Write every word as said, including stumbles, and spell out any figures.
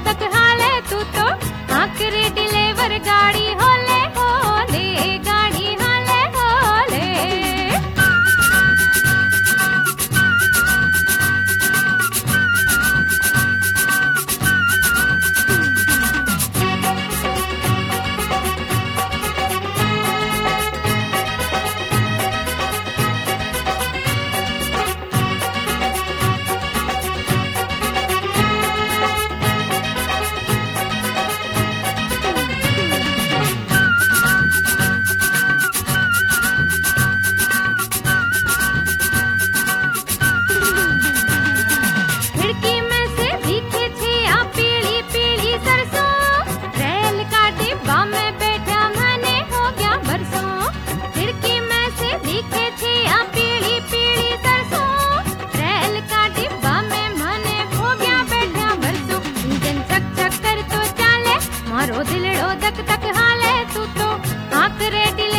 तक हाले तू तो आखिरी डिलीवर गाड़ी होले होले गाड़ी हाले होले। खिड़की में से दिखे छे आ पीली पीली सरसों, रेल का डिब्बा में बैठा मने हो गया बरसों। खिड़की में से दिखे छे आ पीली पीली सरसों, रेल का डिब्बा में मने हो गया बैठा बरसों। इंजन चक चक कर तो चाले, मारो दिलड़ो धक धक हाले तू तो आखरे दिल